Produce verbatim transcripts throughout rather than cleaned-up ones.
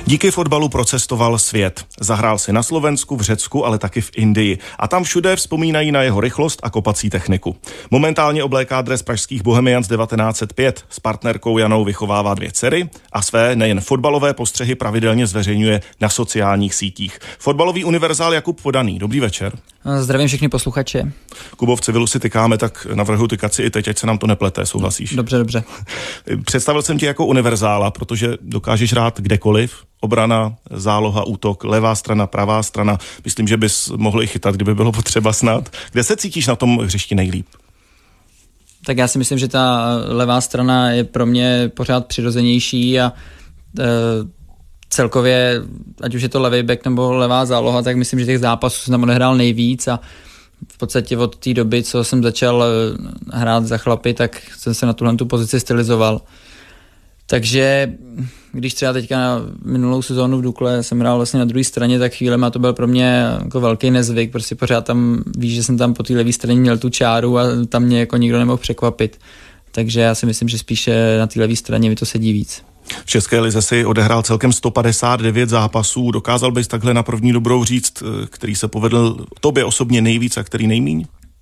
Díky fotbalu procestoval svět. Zahrál si na Slovensku, v Řecku, ale taky v Indii. A tam všude vzpomínají na jeho rychlost a kopací techniku. Momentálně obléká dres pražských Bohemians devatenáct set pět. S partnerkou Janou vychovává dvě dcery a své nejen fotbalové postřehy pravidelně zveřejňuje na sociálních sítích. Fotbalový univerzál Jakub Podaný. Dobrý večer. Zdravím všechny posluchače. Kubo, v civilu si tykáme, tak navrhuji tykat si i teď, ať se nám to neplete, souhlasíš? Dobře, dobře. Představil jsem tě jako univerzála, protože dokážeš hrát kdekoliv. Obrana, záloha, útok, levá strana, pravá strana. Myslím, že bys mohl i chytat, kdyby bylo potřeba snad. Kde se cítíš na tom hřišti nejlíp? Tak já si myslím, že ta levá strana je pro mě pořád přirozenější a e, celkově, ať už je to levý back nebo levá záloha, tak myslím, že těch zápasů jsem tam odehrál nejvíc a v podstatě od té doby, co jsem začal hrát za chlapy, tak jsem se na tuhle tu pozici stylizoval. Takže když třeba teďka na minulou sezónu v Dukle jsem hrál vlastně na druhé straně, tak chvílema to byl pro mě jako velký nezvyk, prostě pořád tam víš, že jsem tam po té levé straně měl tu čáru a tam mě jako nikdo nemohl překvapit. Takže já si myslím, že spíše na té levé straně mi to sedí víc. V České lize si odehrál celkem sto padesát devět zápasů. Dokázal bys takhle na první dobrou říct, který se povedl tobě osobně nejvíc a který nejmíň?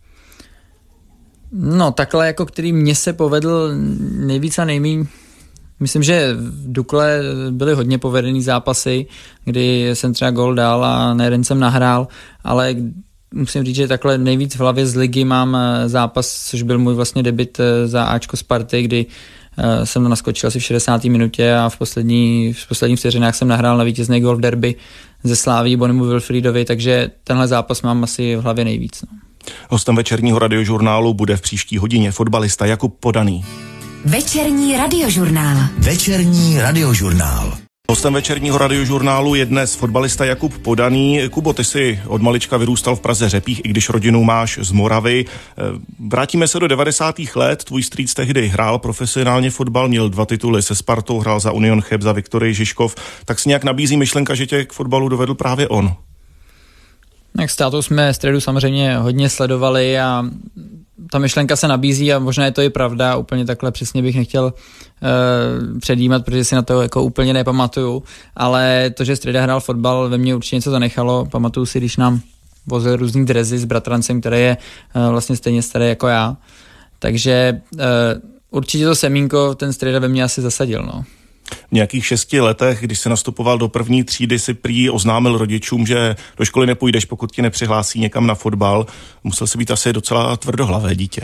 No takhle, jako který mně se povedl nejvíc a nejmíň. Myslím, že v Dukle byly hodně povedený zápasy, kdy jsem třeba gól dal a na jeden jsem nahrál, ale musím říct, že takhle nejvíc v hlavě z ligy mám zápas, což byl můj vlastně debut za Ačko Sparty, kdy jsem naskočil asi v šedesáté minutě a v, poslední, v posledních vteřinách jsem nahrál na vítězný gól v derby ze Sláví Bonimu Wilfriedovi, takže tenhle zápas mám asi v hlavě nejvíc. No. Hostem večerního radiožurnálu bude v příští hodině fotbalista Jakub Podaný. Večerní radiožurnál. Večerní radiožurnál. Hostem večerního radiožurnálu je dnes fotbalista Jakub Podaný. Kubo, ty jsi od malička vyrůstal v Praze Řepích, i když rodinu máš z Moravy. Vrátíme se do devadesátých let. Tvůj strýc tehdy hrál profesionálně fotbal, měl dva tituly se Spartou, hrál za Union Cheb, za Viktorii Žižkov. Tak si nějak nabízí myšlenka, že tě k fotbalu dovedl právě on. Tak s tátou jsme středu samozřejmě hodně sledovali a ta myšlenka se nabízí a možná je to i pravda, úplně takhle přesně bych nechtěl uh, předjímat, protože si na to jako úplně nepamatuju, ale to, že Streda hrál fotbal, ve mně určitě něco zanechalo. Pamatuju si, když nám vozil různý drezy s bratrancem, který je uh, vlastně stejně starý jako já, takže uh, určitě to semínko ten Streda ve mně asi zasadil, no. V nějakých šesti letech, když se nastupoval do první třídy, si prý oznámil rodičům, že do školy nepůjdeš, pokud ti nepřihlásí někam na fotbal. Musel si být asi docela tvrdohlavé dítě.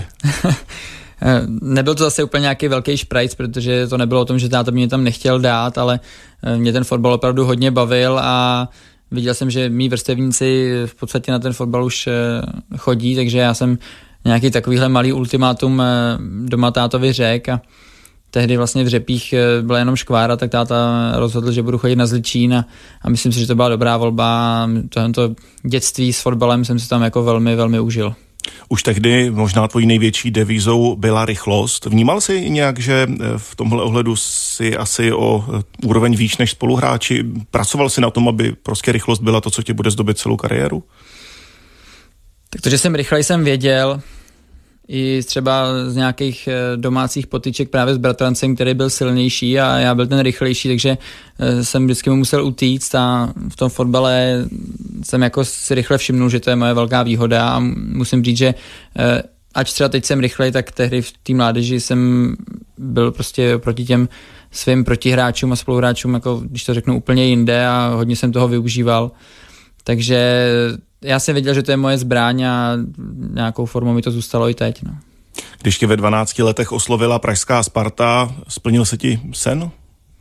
Nebyl to zase úplně nějaký velký šprajc, protože to nebylo o tom, že táta mě tam nechtěl dát, ale mě ten fotbal opravdu hodně bavil a viděl jsem, že mý vrstevníci v podstatě na ten fotbal už chodí, takže já jsem nějaký takovýhle malý ultimátum doma tátovi řekl a tehdy vlastně v Řepích byla jenom škvára, tak táta rozhodl, že budu chodit na Zličín a, a myslím si, že to byla dobrá volba. Tohle dětství s fotbalem jsem si tam jako velmi, velmi užil. Už tehdy možná tvojí největší devízou byla rychlost. Vnímal jsi nějak, že v tomhle ohledu si asi o úroveň výš než spoluhráči? Pracoval jsi na tom, aby prostě rychlost byla to, co tě bude zdobit celou kariéru? Tak to, že jsem rychlej, jsem věděl. I třeba z nějakých domácích potyček právě s bratrancem, který byl silnější a já byl ten rychlejší, takže jsem vždycky mu musel utíct a v tom fotbale jsem jako si rychle všimnul, že to je moje velká výhoda a musím říct, že ať třeba teď jsem rychlej, tak tehdy v té mládeži jsem byl prostě proti těm svým protihráčům a spoluhráčům, jako když to řeknu, úplně jinde a hodně jsem toho využíval. Takže já jsem věděl, že to je moje zbraň a nějakou formou mi to zůstalo i teď. No. Když tě ve dvanácti letech oslovila pražská Sparta, splnil se ti sen?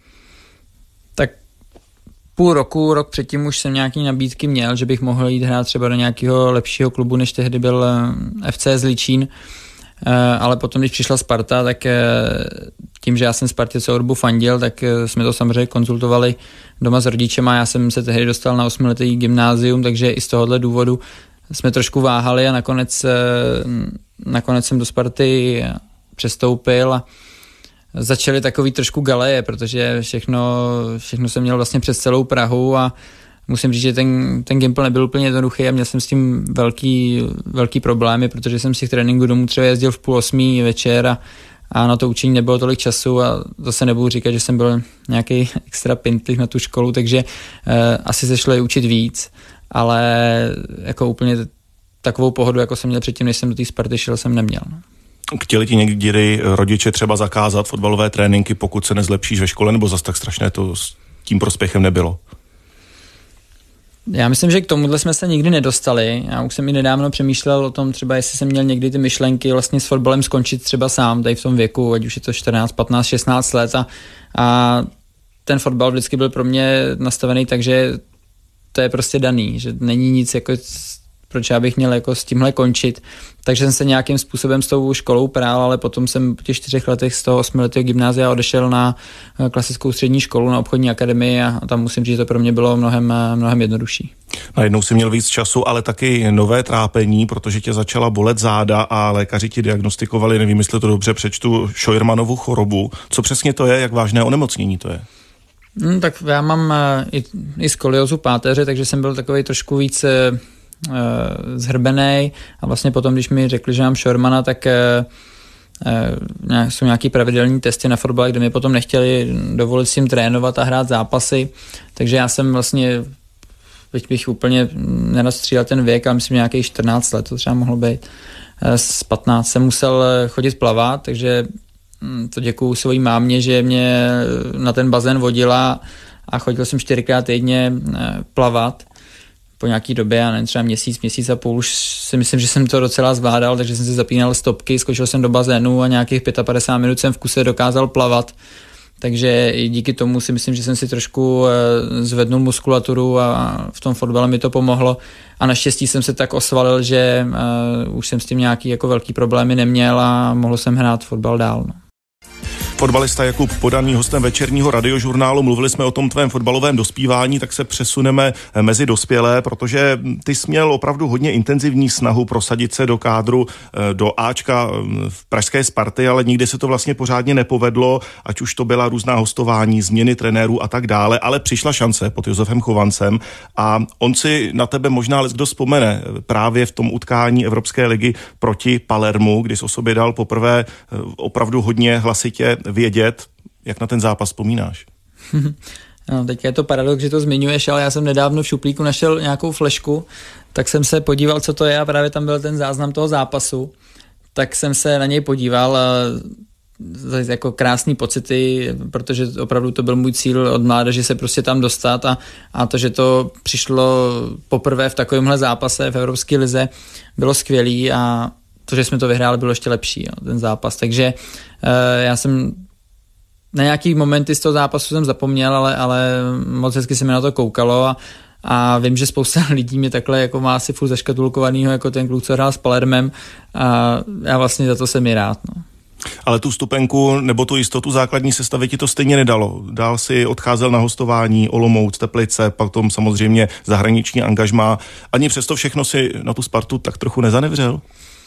Tak půl roku, rok předtím už jsem nějaký nabídky měl, že bych mohl jít hrát třeba do nějakého lepšího klubu, než tehdy byl F C Zličín. Ale potom, když přišla Sparta, tak tím, že já jsem Spartě celou dobu fandil, tak jsme to samozřejmě konzultovali doma s rodičema. Já jsem se tehdy dostal na osmiletý gymnázium, takže i z tohohle důvodu jsme trošku váhali a nakonec, nakonec jsem do Sparty přestoupil a začaly takový trošku galeje, protože všechno, všechno jsem měl vlastně přes celou Prahu a musím říct, že ten, ten gimpl nebyl úplně jednoduchý a měl jsem s tím velký, velký problémy, protože jsem z těch tréninků domů třeba jezdil v půl osmí večer a, a na to učení nebylo tolik času a zase nebudu říkat, že jsem byl nějaký extra pintlík na tu školu, takže uh, asi se šlo učit víc, ale jako úplně takovou pohodu, jako jsem měl předtím, než jsem do té Sparty šel, jsem neměl. Chtěli ti někdy rodiče třeba zakázat fotbalové tréninky, pokud se nezlepšíš ve škole, nebo zas tak strašné to s tím prospěchem nebylo? Já myslím, že k tomuhle jsme se nikdy nedostali. Já už jsem i nedávno přemýšlel o tom, třeba jestli jsem měl někdy ty myšlenky vlastně s fotbalem skončit třeba sám, tady v tom věku, ať už je to čtrnáct, patnáct, šestnáct let a, a ten fotbal vždycky byl pro mě nastavený, takže to je prostě daný, že není nic jako proč já bych měl jako s tímhle končit. Takže jsem se nějakým způsobem s tou školou prál, ale potom jsem po těch čtyřech letech z toho osmiletého gymnázia odešel na klasickou střední školu, na obchodní akademii a tam musím říct, že to pro mě bylo mnohem, mnohem jednodušší. Najednou jsi měl víc času, ale taky nové trápení, protože tě začala bolet záda a lékaři ti diagnostikovali, nevím, jestli to dobře přečtu, Scheuermannovu chorobu. Co přesně to je, jak vážné onemocnění to je? Hmm, tak já mám i, i skoliozu páteře, takže jsem byl takovej trošku víc zhrbenej a vlastně potom, když mi řekli, že mám Scheuermanna, tak jsou nějaký pravidelní testy na fotbal, kde mi potom nechtěli dovolit s tím trénovat a hrát zápasy, takže já jsem vlastně, teď bych úplně nenastřílel ten věk, ale myslím nějakých čtrnáct let, to třeba mohlo být, z patnáct jsem musel chodit plavat, takže to děkuju svojí mámě, že mě na ten bazén vodila a chodil jsem čtyřikrát týdně plavat po nějaký době, já nevím, třeba měsíc, měsíc a půl, už si myslím, že jsem to docela zvládal, takže jsem si zapínal stopky, skočil jsem do bazénu a nějakých padesát pět minut jsem v kuse dokázal plavat, takže i díky tomu si myslím, že jsem si trošku zvednul muskulaturu a v tom fotbale mi to pomohlo a naštěstí jsem se tak osvalil, že už jsem s tím nějaký jako velký problémy neměl a mohl jsem hrát fotbal dál. No. Fotbalista Jakub Podaný, hostem večerního radiožurnálu. Mluvili jsme o tom tvém fotbalovém dospívání, tak se přesuneme mezi dospělé, protože ty jsi měl opravdu hodně intenzivní snahu prosadit se do kádru, do Ačka v pražské Sparty, ale nikdy se to vlastně pořádně nepovedlo, ať už to byla různá hostování, změny trenérů a tak dále, ale přišla šance pod Josefem Chovancem a on si na tebe možná leckdo vzpomene právě v tom utkání Evropské ligy proti Palermu, kdy jsi o sobě dal poprvé opravdu hodně hlasitě vědět. Jak na ten zápas vzpomínáš? No, teď je to paradox, že to zmiňuješ, ale já jsem nedávno v šuplíku našel nějakou flešku, tak jsem se podíval, co to je a právě tam byl ten záznam toho zápasu. Tak jsem se na něj podíval a jako krásný pocity, protože opravdu to byl můj cíl od mládeže se prostě tam dostat a, a to, že to přišlo poprvé v takovémhle zápase v Evropské lize, bylo skvělý a to, že jsme to vyhráli, bylo ještě lepší, jo, ten zápas. Takže uh, já jsem na nějaký momenty z toho zápasu jsem zapomněl, ale, ale moc hezky se mi na to koukalo a, a vím, že spousta lidí mě takhle jako má asi furt zaškatulkovanýho jako ten kluk, co hrál s Palermem a já vlastně za to jsem i rád. No. Ale tu stupenku nebo tu jistotu základní sestavy ti to stejně nedalo. Dál si odcházel na hostování Olomouc, Teplice, pak tom samozřejmě zahraniční angažmá. Ani přesto všechno si na tu Spartu tak trochu nezanevřel?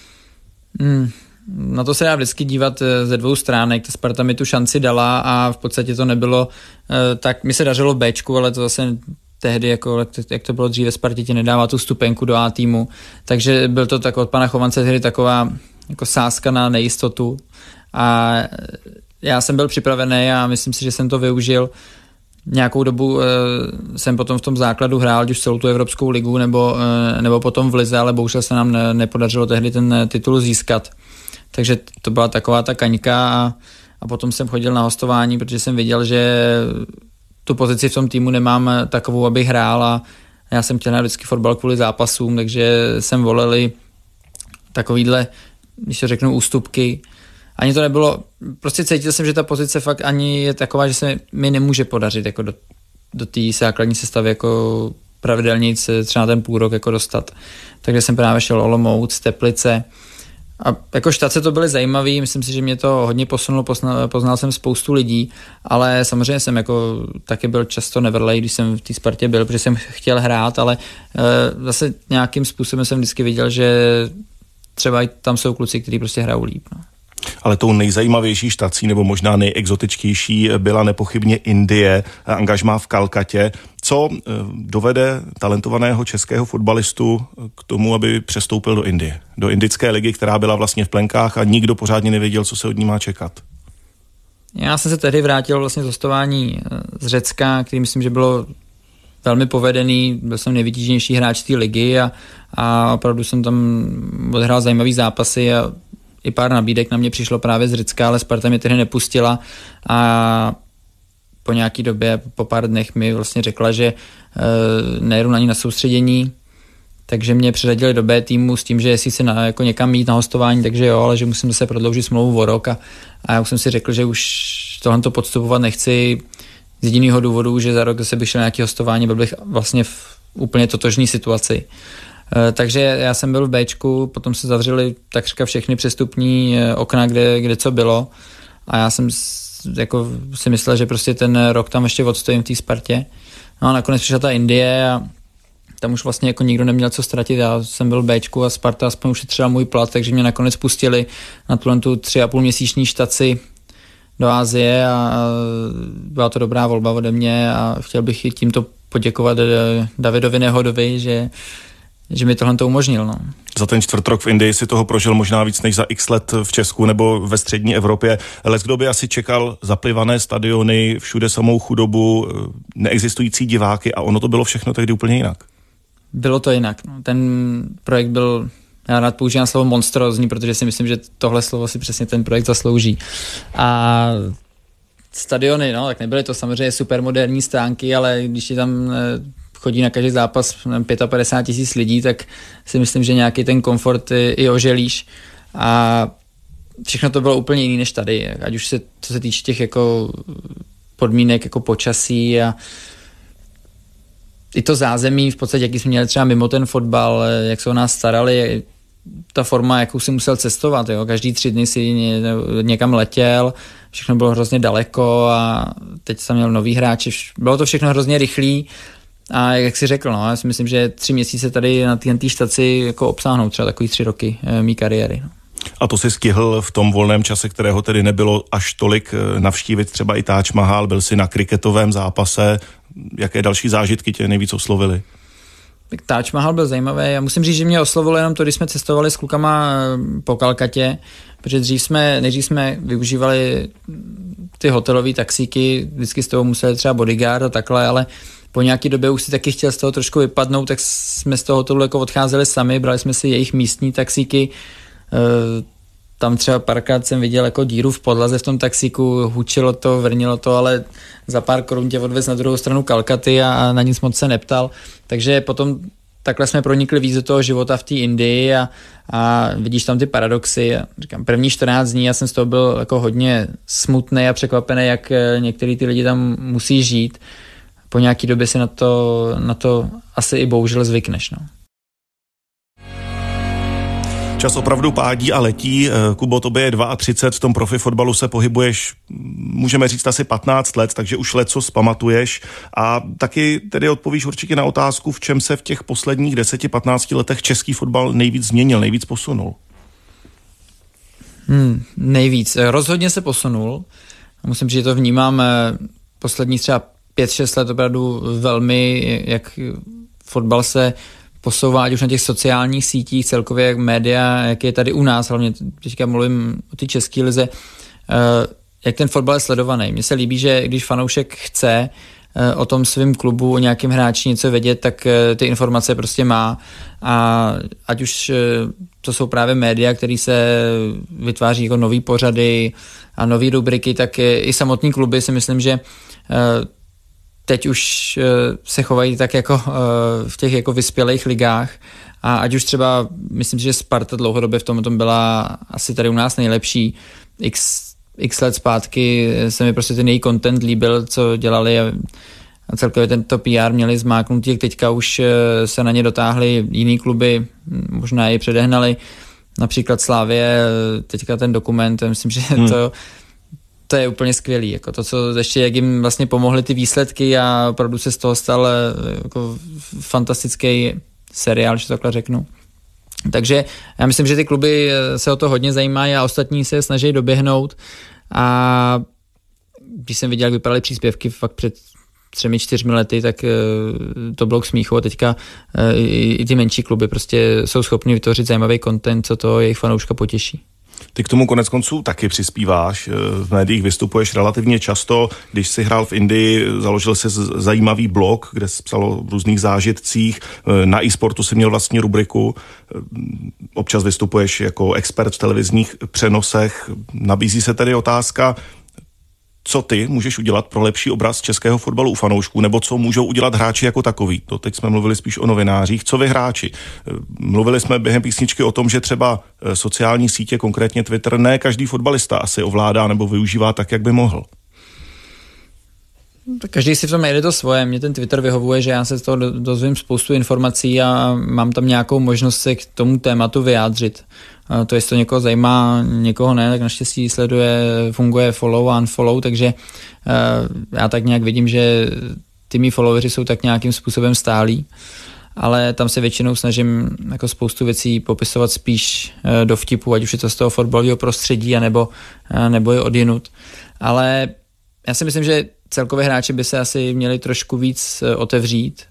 Hmm. Na to se dá vždycky dívat ze dvou stránek. Ta Sparta mi tu šanci dala a v podstatě to nebylo tak, mi se dařilo v Bčku, ale to zase tehdy, jako, jak to bylo dříve, Spartě ti nedává tu stupenku do A týmu, takže byl to tak od pana Chovance tehdy taková jako sázka na nejistotu a já jsem byl připravený a myslím si, že jsem to využil. Nějakou dobu e, jsem potom v tom základu hrál, už celou tu Evropskou ligu nebo, e, nebo potom v lize, ale bohužel se nám ne, nepodařilo tehdy ten titul získat. Takže to byla taková ta kaňka a, a potom jsem chodil na hostování, protože jsem viděl, že tu pozici v tom týmu nemám takovou, abych hrál a já jsem chtěl hrát vždycky fotbal kvůli zápasům, takže jsem volili takovýhle, když to řeknu, ústupky. Ani to nebylo, prostě cítil jsem, že ta pozice fakt ani je taková, že se mi nemůže podařit jako do, do té základní sestavy jako pravidelně třeba ten půl rok jako dostat. Takže jsem právě šel Olomouc, Teplice a jako štace to byly zajímavý, myslím si, že mě to hodně posunulo, poznal, poznal jsem spoustu lidí, ale samozřejmě jsem jako taky byl často nevrlej, když jsem v té Spartě byl, protože jsem chtěl hrát, ale e, zase nějakým způsobem jsem vždycky viděl, že třeba i tam jsou kluci, kteří prostě hrajou líp. No. Ale tou nejzajímavější štací nebo možná nejexotičtější byla nepochybně Indie, angažmá v Kalkatě. Co dovede talentovaného českého fotbalistu k tomu, aby přestoupil do Indie, do indické ligy, která byla vlastně v plenkách a nikdo pořádně nevěděl, co se od ní má čekat? Já jsem se tehdy vrátil vlastně z hostování z Řecka, který myslím, že bylo velmi povedený, byl jsem nejvytíženější hráč té ligy a, a opravdu jsem tam odhrál zajímavý zápasy a i pár nabídek na mě přišlo právě z Řecka, ale Sparta mě tehdy nepustila a po nějaký době, po pár dnech mi vlastně řekla, že e, nejedu ani na soustředění, takže mě přeřadili do B týmu s tím, že jestli se na, jako někam jít na hostování, takže jo, ale že musím zase prodloužit smlouvu o rok a, a já už jsem si řekl, že už tohle podstupovat nechci z jediného důvodu, že za rok zase bych šel na nějaké hostování, byl bych vlastně v úplně totožné situaci. E, takže já jsem byl v Bčku, potom se zavřeli takřka všechny přestupní okna, kde, kde co bylo a já jsem jako si myslel, že prostě ten rok tam ještě odstojím v té Spartě. No a nakonec přišla ta Indie a tam už vlastně jako nikdo neměl co ztratit. Já jsem byl v Bčku a Sparta aspoň ušetřila můj plat, takže mě nakonec pustili na tuhle tu tři a půl měsíční štaci do Asie a byla to dobrá volba ode mě a chtěl bych tímto poděkovat Davidovi Nehodovi, že že mi tohle to umožnil. No. Za ten čtvrt rok v Indii si toho prožil možná víc než za x let v Česku nebo ve střední Evropě. Leckdo by asi čekal zaplivané stadiony, všude samou chudobu, neexistující diváky a ono to bylo všechno tehdy úplně jinak. Bylo to jinak. No. Ten projekt byl, já rád používám slovo monstrózní, protože si myslím, že tohle slovo si přesně ten projekt zaslouží. A stadiony, no, tak nebyly to samozřejmě supermoderní stánky, ale když je tam chodí na každý zápas padesát pět tisíc lidí, tak si myslím, že nějaký ten komfort i, i oželíš a všechno to bylo úplně jiný než tady, ať už se, co se týče těch jako podmínek, jako počasí a i to zázemí, v podstatě, jaký jsme měli třeba mimo ten fotbal, jak se o nás starali, ta forma, jakou si musel cestovat, jo. Každý tři dny si ně, někam letěl, všechno bylo hrozně daleko a teď jsem měl nový hráči, bylo to všechno hrozně rychlý. A jak jsi řekl, no, já si myslím, že tři měsíce tady na té štaci jako obsáhnou třeba takový tři roky e, mý kariéry. No. A to si stihl v tom volném čase, kterého tedy nebylo až tolik navštívit třeba i Taj Mahal, byl si na kriketovém zápase, jaké další zážitky tě nejvíc oslovily? Tak Taj Mahal byl zajímavý. Já musím říct, že mě oslovilo jenom to, když jsme cestovali s klukama po Kalkatě, protože dřív jsme, nejdřív jsme využívali ty hotelové taxíky, vždycky z toho museli třeba bodyguard a takhle, ale po nějaký době už si taky chtěl z toho trošku vypadnout, tak jsme z toho hotelu jako odcházeli sami, brali jsme si jejich místní taxíky. Tam třeba párkrát jsem viděl jako díru v podlaze v tom taxíku, hučilo to, vrnilo to, ale za pár korun tě odvez na druhou stranu Kalkaty a na nic moc se neptal. Takže potom takhle jsme pronikli víc do toho života v té Indii a, a vidíš tam ty paradoxy. A říkám, první čtrnáct dní já jsem z toho byl jako hodně smutný a překvapený, jak některý ty lidi tam musí žít. Po nějaký době si na to, na to asi i bohužel zvykneš. No. Čas opravdu pádí a letí. Kubo, tobě je třicet dva, v tom profi fotbalu se pohybuješ, můžeme říct, asi patnáct let, takže už lecos pamatuješ a taky tedy odpovíš určitě na otázku, v čem se v těch posledních deseti patnácti letech český fotbal nejvíc změnil, nejvíc posunul. Hmm, nejvíc. Rozhodně se posunul. Musím říct, že to vnímám poslední třeba pět šest let opravdu velmi, jak fotbal se posouvá, ať už na těch sociálních sítích, celkově jak média, jak je tady u nás, hlavně teďka mluvím o té české lize, jak ten fotbal je sledovaný. Mně se líbí, že když fanoušek chce o tom svým klubu, o nějakém hráči něco vědět, tak ty informace prostě má a ať už to jsou právě média, které se vytváří jako nový pořady a nový rubriky, tak i samotný kluby si myslím, že teď už se chovají tak jako v těch jako vyspělých ligách a ať už třeba, myslím si, že Sparta dlouhodobě v tom, tom byla asi tady u nás nejlepší. X, x let zpátky se mi prostě ten její content líbil, co dělali a celkově tento P R měli zmáknutí, jak teďka už se na ně dotáhly jiný kluby, možná i předehnali, například Slavie, teďka ten dokument, myslím, že hmm. to to je úplně skvělý, jako to, co ještě, jak jim vlastně pomohly ty výsledky a opravdu se z toho stal jako fantastický seriál, že to takhle řeknu. Takže já myslím, že ty kluby se o to hodně zajímají a ostatní se snaží doběhnout a když jsem viděl, jak vypadaly příspěvky fakt před třemi, čtyřmi lety, tak to bylo k smíchu a teďka i, i ty menší kluby prostě jsou schopni vytvořit zajímavý content, co to jejich fanouška potěší. Ty k tomu konec konců taky přispíváš, v médiích vystupuješ relativně často, když jsi hrál v Indii, založil jsi zajímavý blog, kde jsi psal o různých zážitcích, na e-sportu jsi měl vlastní rubriku, občas vystupuješ jako expert v televizních přenosech, nabízí se tedy otázka, co ty můžeš udělat pro lepší obraz českého fotbalu u fanoušků, nebo co můžou udělat hráči jako takový. To teď jsme mluvili spíš o novinářích. Co vy hráči? Mluvili jsme během písničky o tom, že třeba sociální sítě, konkrétně Twitter, ne každý fotbalista asi ovládá nebo využívá tak, jak by mohl. Každý si v tom najde to svoje. Mně ten Twitter vyhovuje, že já se z toho dozvím spoustu informací a mám tam nějakou možnost se k tomu tématu vyjádřit. To, jestli to někoho zajímá, někoho ne, tak naštěstí sleduje, funguje follow a unfollow, takže já tak nějak vidím, že ty mý followeri jsou tak nějakým způsobem stálí, ale tam se většinou snažím jako spoustu věcí popisovat spíš do vtipu, ať už je to z toho fotbalového prostředí, anebo, nebo je odjinut. Ale já si myslím, že celkově hráči by se asi měli trošku víc otevřít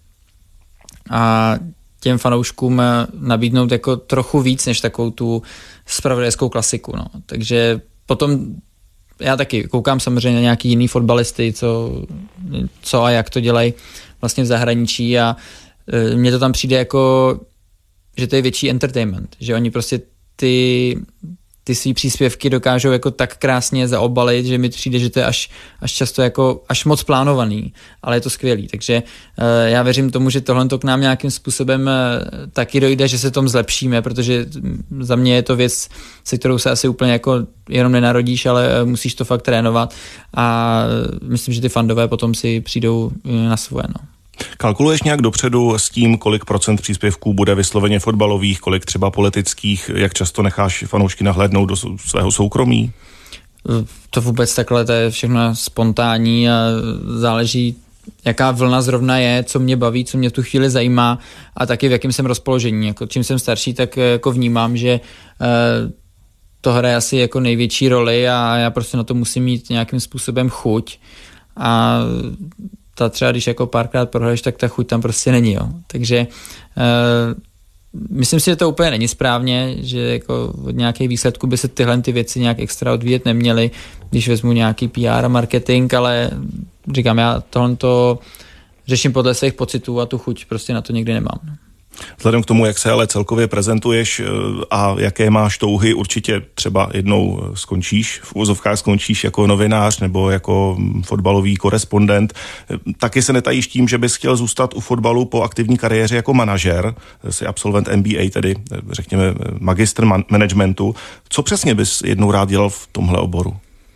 a těm fanouškům nabídnout jako trochu víc než takovou tu zpravodajskou klasiku. No. Takže potom já taky koukám samozřejmě na nějaký jiný fotbalisty, co, co a jak to dělají vlastně v zahraničí a e, mně to tam přijde jako, že to je větší entertainment, že oni prostě ty ty svý příspěvky dokážou jako tak krásně zaobalit, že mi přijde, že to je až, až často jako až moc plánovaný, ale je to skvělý. Takže uh, já věřím tomu, že tohle to k nám nějakým způsobem uh, taky dojde, že se tom zlepšíme, protože za mě je to věc, se kterou se asi úplně jako jenom nenarodíš, ale uh, musíš to fakt trénovat a uh, myslím, že ty fandové potom si přijdou uh, na svoje. No. Kalkuluješ nějak dopředu s tím, kolik procent příspěvků bude vysloveně fotbalových, kolik třeba politických, jak často necháš fanoušky nahlédnout do svého soukromí? To vůbec takhle, to je všechno spontánní a záleží, jaká vlna zrovna je, co mě baví, co mě v tu chvíli zajímá a taky v jakém jsem rozpoložení. Jako čím jsem starší, tak jako vnímám, že to hraje asi jako největší roli a já prostě na to musím mít nějakým způsobem chuť a ta třeba, když jako párkrát prohraješ, tak ta chuť tam prostě není, jo. Takže uh, myslím si, že to úplně není správně, že jako od nějakých výsledků by se tyhle ty věci nějak extra odvíjet neměly, když vezmu nějaký P R a marketing, ale říkám, já tohle to řeším podle svých pocitů a tu chuť prostě na to nikdy nemám. Vzhledem k tomu, jak se ale celkově prezentuješ a jaké máš touhy, určitě třeba jednou skončíš, v uvozovkách skončíš jako novinář nebo jako fotbalový korespondent. Taky se netajíš tím, že bys chtěl zůstat u fotbalu po aktivní kariéře jako manažer, jsi absolvent M B A, tedy řekněme magistr man- managementu. Co přesně bys jednou rád dělal v tomhle oboru?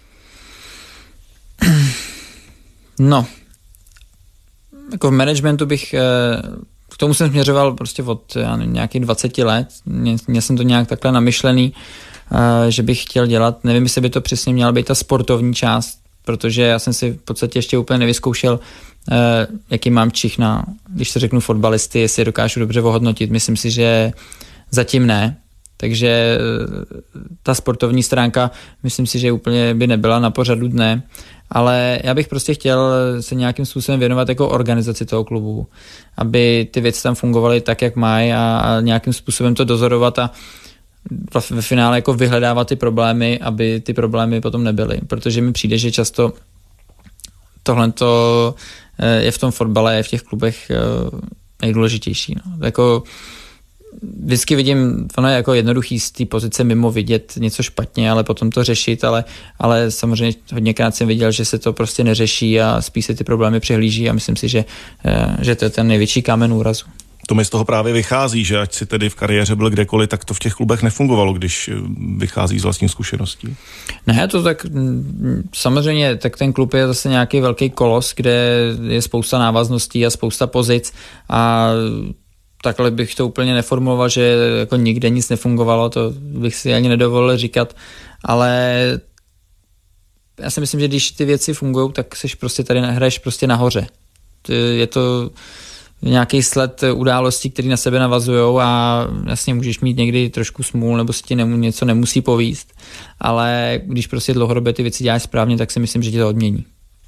No, jako v managementu bych... K tomu jsem směřoval prostě od já nevím, nějakých dvacet let. Měl jsem to nějak takhle namyšlený, že bych chtěl dělat. Nevím, jestli by to přesně měla být ta sportovní část, protože já jsem si v podstatě ještě úplně nevyzkoušel, jaký mám čich na, když se řeknu fotbalisty, jestli je dokážu dobře ohodnotit. Myslím si, že zatím ne. Takže ta sportovní stránka, myslím si, že úplně by nebyla na pořadu dne. Ale já bych prostě chtěl se nějakým způsobem věnovat jako organizaci toho klubu, aby ty věci tam fungovaly tak, jak mají a nějakým způsobem to dozorovat a ve finále jako vyhledávat ty problémy, aby ty problémy potom nebyly. Protože mi přijde, že často tohle je v tom fotbale, je v těch klubech nejdůležitější. No. Jako vždycky vidím, ono je jako jednoduchý z té pozice mimo vidět něco špatně, ale potom to řešit, ale, ale samozřejmě hodněkrát jsem viděl, že se to prostě neřeší a spíš se ty problémy přehlíží a myslím si, že, že to je ten největší kámen úrazu. To mi z toho právě vychází, že ať si tedy v kariéře byl kdekoliv, tak to v těch klubech nefungovalo, když vychází z vlastní zkušeností. Ne, to tak samozřejmě, tak ten klub je zase nějaký velký kolos, kde je spousta návazností a spousta pozic a takhle bych to úplně neformuloval, že jako nikde nic nefungovalo, to bych si ani nedovolil říkat, ale já si myslím, že když ty věci fungují, tak seš prostě tady hraješ prostě nahoře. Je to nějaký sled událostí, které na sebe navazujou a jasně můžeš mít někdy trošku smůl, nebo si ti nemu, něco nemusí povíst, ale když prostě dlouhodobě ty věci děláš správně, tak si myslím, že ti to odmění.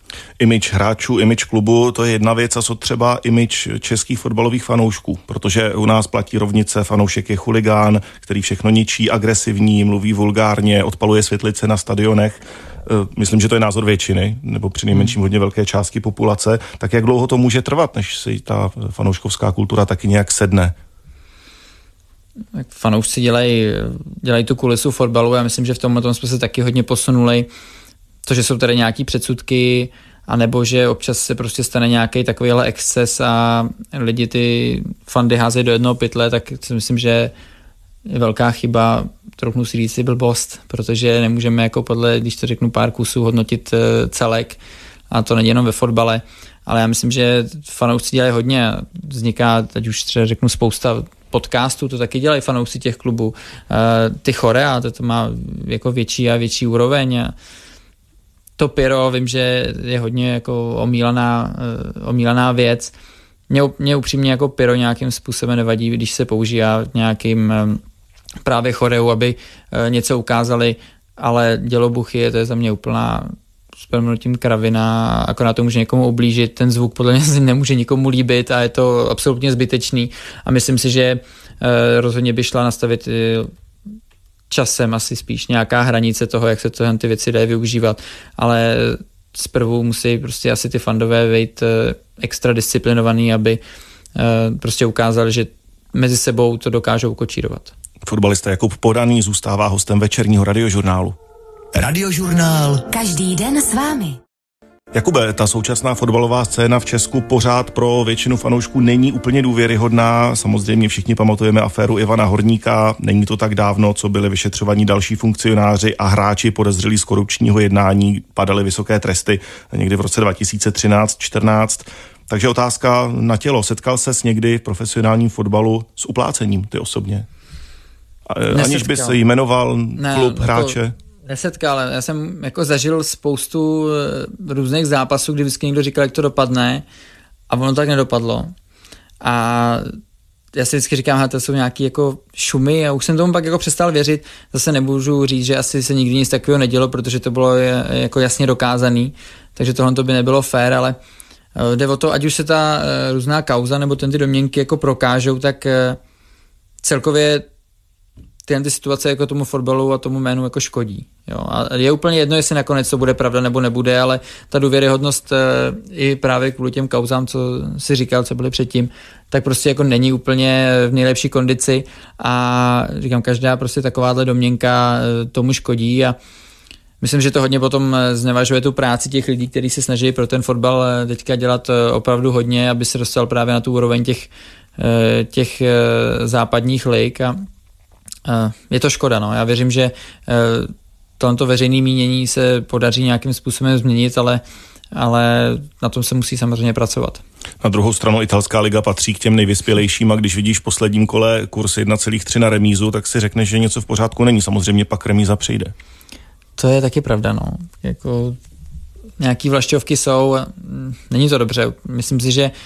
Image hráčů, image klubu, to je jedna věc, a co třeba image českých fotbalových fanoušků, protože u nás platí rovnice, fanoušek je chuligán, který všechno ničí, agresivní, mluví vulgárně, odpaluje světlice na stadionech. Myslím, že to je názor většiny, nebo přinejmenším hodně velké části populace. Tak jak dlouho to může trvat, než si ta fanouškovská kultura taky nějak sedne? Fanoušci dělají, dělají tu kulisu fotbalu, já myslím, že v tomhle tom jsme se taky hodně posunuli. To, že jsou tady nějaký předsudky, anebo že občas se prostě stane nějaký takovýhle exces a lidi ty fandy házejí do jednoho pytle, tak si myslím, že je velká chyba, trochu si říct si blbost, protože nemůžeme jako podle, když to řeknu pár kusů, hodnotit celek, a to není jenom ve fotbale, ale já myslím, že fanoušci dělají hodně, vzniká, teď už třeba řeknu spousta podcastů, to taky dělají fanoušci těch klubů, ty chorea, to, to má jako větší a větší úroveň. To pyro, vím, že je hodně jako omílaná, omílaná věc. Mě, mě upřímně jako pyro nějakým způsobem nevadí, když se používá nějakým právě choreu, aby něco ukázali, ale dělobuchy je to je za mě úplná s prominutím kravina, akorát to může někomu ublížit, ten zvuk podle mě nemůže nikomu líbit a je to absolutně zbytečný a myslím si, že rozhodně by šla nastavit časem asi spíš nějaká hranice toho, jak se tohle ty věci dají využívat, ale zprvu musí prostě asi ty fandové být extra disciplinovaný, aby prostě ukázali, že mezi sebou to dokážou kočírovat. Fotbalista Jakub Podaný zůstává hostem večerního radiožurnálu. Radiožurnál. Každý den s vámi. Jakube, ta současná fotbalová scéna v Česku pořád pro většinu fanoušků není úplně důvěryhodná. Samozřejmě všichni pamatujeme aféru Ivana Horníka. Není to tak dávno, co byli vyšetřovaní další funkcionáři a hráči podezřelí z korupčního jednání, padaly vysoké tresty někdy v roce dva tisíce třináct čtrnáct. Takže otázka na tělo. Setkal ses někdy v profesionálním fotbalu s uplácením, ty osobně? Nesetkal. Aniž bys jmenoval ne, klub, hráče? To... Nesetkal, já jsem jako zažil spoustu různých zápasů, kdy vždycky někdo říkal, jak to dopadne a ono tak nedopadlo. A já si vždycky říkám, že to jsou nějaký jako šumy a už jsem tomu pak jako přestal věřit. Zase nemůžu říct, že asi se nikdy nic takového nedělo, protože to bylo jako jasně dokázaný, takže tohle to by nebylo fér, ale jde o to, ať už se ta různá kauza nebo ten ty domněnky jako prokážou, tak celkově tyhle ty situace jako tomu fotbalu a tomu jménu jako škodí. Jo. A je úplně jedno, jestli nakonec to bude pravda nebo nebude, ale ta důvěryhodnost e, i právě kvůli těm kauzám, co si říkal, co byly předtím, tak prostě jako není úplně v nejlepší kondici a říkám, každá prostě takováhle domněnka e, tomu škodí a myslím, že to hodně potom znevažuje tu práci těch lidí, kteří se snaží pro ten fotbal teďka dělat opravdu hodně, aby se dostal právě na tu úroveň těch, e, těch e, západních lig a je to škoda, no. Já věřím, že tohoto veřejné mínění se podaří nějakým způsobem změnit, ale, ale na tom se musí samozřejmě pracovat. Na druhou stranu italská liga patří k těm nejvyspělejším a když vidíš v posledním kole kurz jedna celá tři na remízu, tak si řekneš, že něco v pořádku není. Samozřejmě pak remíza přijde. To je taky pravda, no. Jako nějaký vlašťovky jsou, není to dobře. Myslím si, že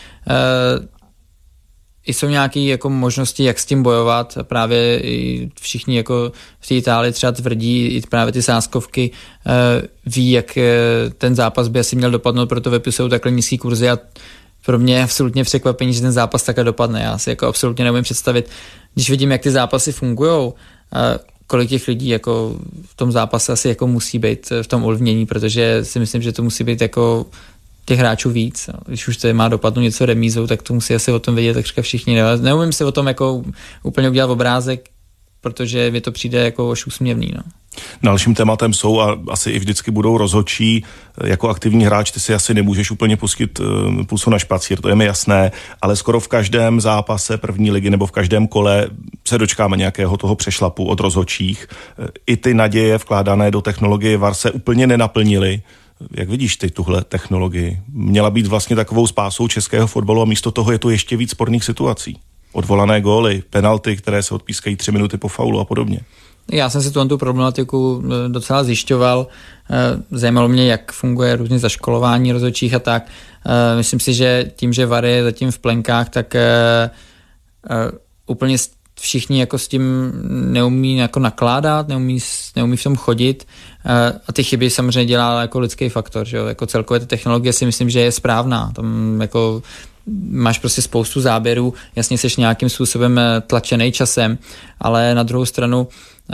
i jsou nějaké jako možnosti, jak s tím bojovat. Právě i všichni jako v té Itálii třeba tvrdí, i právě ty sázkovky uh, ví, jak ten zápas by asi měl dopadnout, proto vypisují takhle nízký kurzy a pro mě je absolutně překvapení, že ten zápas takhle dopadne. Já si jako absolutně neumím představit, když vidím, jak ty zápasy fungujou, uh, kolik těch lidí jako v tom zápase asi jako musí být v tom ovlivnění, protože si myslím, že to musí být jako těch hráčů víc. Když už to má dopadnout něco remízou, tak to musí asi o tom vědět takřka všichni. Neumím si o tom jako úplně udělat obrázek, protože mi to přijde jako až úsměvný. No. Dalším tématem jsou a asi i vždycky budou rozhodčí. Jako aktivní hráč ty si asi nemůžeš úplně pustit pusu na špacír, to je mi jasné, ale skoro v každém zápase první ligy nebo v každém kole se dočkáme nějakého toho přešlapu od rozhodčích. I ty naděje vkládané do technologie V A R se úplně nenaplnily. Jak vidíš ty tuhle technologii? Měla být vlastně takovou spásou českého fotbalu a místo toho je tu ještě víc sporných situací. Odvolané góly, penalty, které se odpískají tři minuty po faulu a podobně. Já jsem si tu, tu problematiku docela zjišťoval. Zajímalo mě, jak funguje různě zaškolování rozhodčích a tak. Myslím si, že tím, že V A R je zatím v plenkách, tak úplně všichni jako s tím neumí jako nakládat, neumí, neumí v tom chodit a ty chyby samozřejmě dělá jako lidský faktor, že jo, jako celkově ta technologie si myslím, že je správná, tam jako máš prostě spoustu záběrů, jasně seš nějakým způsobem tlačený časem, ale na druhou stranu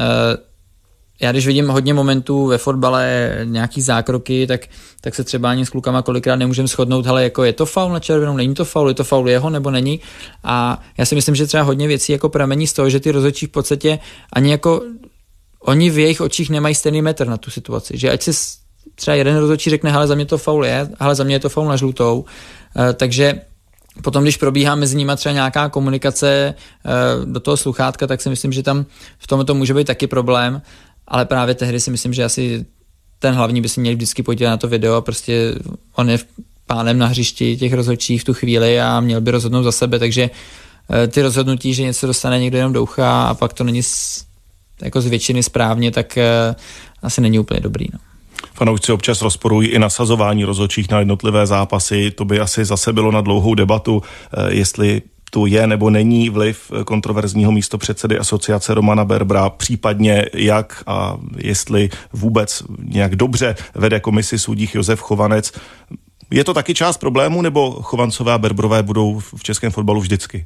já když vidím hodně momentů ve fotbale, nějaký zákroky, tak, tak se třeba ani s klukama kolikrát nemůžeme shodnout, hele, jako je to faul na červenou, není to faul, je to faul jeho nebo není. A já si myslím, že třeba hodně věcí jako pramení z toho, že ty rozhodčí v podstatě ani jako, oni v jejich očích nemají stejný metr na tu situaci, že ať si třeba jeden rozhodčí řekne, hele, za mě to faul je, hele, za mě je to faul na žlutou, takže potom, když probíhá mezi nimi třeba nějaká komunikace do toho sluchátka, tak si myslím, že tam v tom to může být taky problém. Ale právě tehdy si myslím, že asi ten hlavní by si měl vždycky podívat na to video a prostě on je pánem na hřišti těch rozhodčích v tu chvíli a měl by rozhodnout za sebe, takže ty rozhodnutí, že něco dostane někdo jenom do ucha a pak to není z, jako z většiny správně, tak asi není úplně dobrý. No. Fanoušci občas rozporují i nasazování rozhodčích na jednotlivé zápasy, to by asi zase bylo na dlouhou debatu, jestli tu je nebo není vliv kontroverzního místopředsedy asociace Romana Berbera, případně jak a jestli vůbec nějak dobře vede komisi soudích Josef Chovanec. Je to taky část problému, nebo Chovancové a Berberové budou v českém fotbalu vždycky?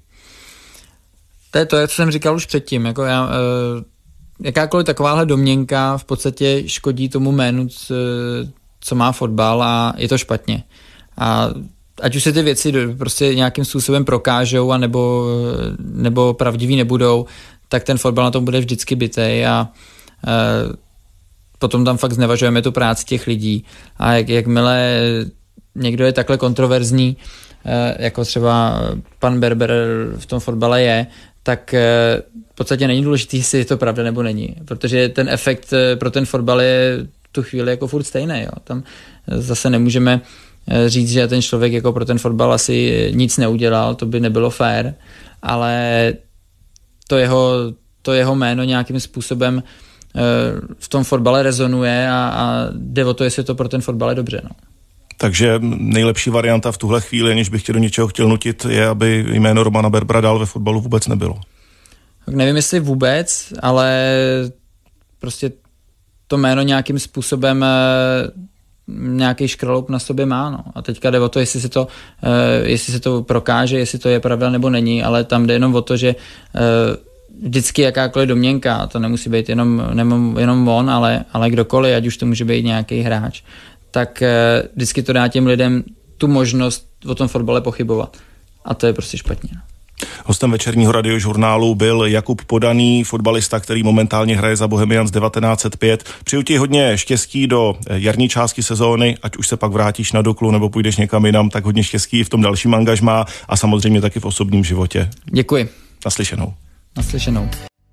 To je to, co jsem říkal už předtím. Jako já, e, jakákoliv takováhle domněnka v podstatě škodí tomu jménu, co má fotbal a je to špatně. A ať už se ty věci prostě nějakým způsobem prokážou a nebo, nebo pravdivý nebudou, tak ten fotbal na tom bude vždycky bitej a e, potom tam fakt znevažujeme tu práci těch lidí. A jak, jakmile někdo je takhle kontroverzní, e, jako třeba pan Berber v tom fotbale je, tak e, v podstatě není důležitý, jestli je to pravda nebo není. Protože ten efekt pro ten fotbal je tu chvíli jako furt stejný. Jo. Tam zase nemůžeme říct, že ten člověk jako pro ten fotbal asi nic neudělal, to by nebylo fér, ale to jeho, to jeho jméno nějakým způsobem v tom fotbale rezonuje a, a jde o to, jestli to pro ten fotbal je dobře. No. Takže nejlepší varianta v tuhle chvíli, než bych tě do něčeho chtěl nutit, je, aby jméno Romana Berbera dál ve fotbalu vůbec nebylo. Tak nevím, jestli vůbec, ale prostě to jméno nějakým způsobem nějaký škraloup na sobě má, no. A teďka jde o to, jestli se to, uh, jestli se to prokáže, jestli to je pravda nebo není, ale tam jde jenom o to, že uh, vždycky jakákoliv domněnka, to nemusí být jenom, jenom, jenom on, ale, ale kdokoliv, ať už to může být nějaký hráč, tak uh, vždycky to dá těm lidem tu možnost o tom fotbale pochybovat. A to je prostě špatně. No. Hostem večerního radiožurnálu byl Jakub Podaný, fotbalista, který momentálně hraje za Bohemians devatenáct set pět. Přeju ti hodně štěstí do jarní části sezóny, ať už se pak vrátíš na Duklu nebo půjdeš někam jinam, tak hodně štěstí v tom dalším angažmá a samozřejmě taky v osobním životě. Děkuji. Naslyšenou. Naslyšenou.